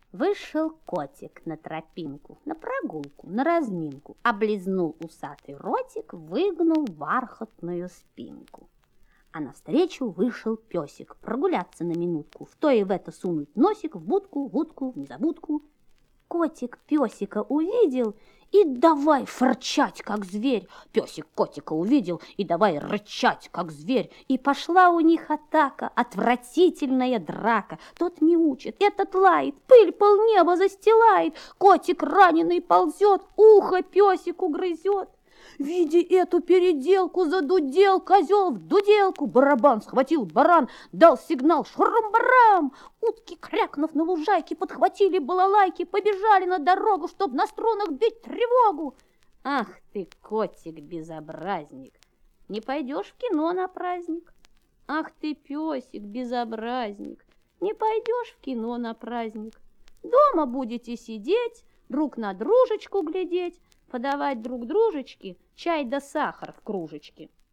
Вышел котик на тропинку, на прогулку, на разминку, облизнул усатый ротик, выгнул бархатную спинку. А навстречу вышел песик прогуляться на минутку, в то и в это сунуть носик в будку, в утку, в незабудку. Котик песика увидел и давай фырчать, как зверь. Песик котика увидел и давай рычать, как зверь. И пошла у них атака, отвратительная драка. Тот мяучит, этот лает, пыль полнеба застилает. Котик раненый ползет, ухо песику грызет. Видя эту переделку, задудел козел в дуделку. Барабан схватил баран, дал сигнал шурум-барам. Утки, крякнув на лужайке, подхватили балалайки, побежали на дорогу, чтоб на струнах бить тревогу. Ах ты, котик-безобразник, не пойдешь в кино на праздник? Ах ты, песик-безобразник, не пойдешь в кино на праздник? Дома будете сидеть, друг на дружечку глядеть, подавать друг дружечке чай да сахар в кружечке.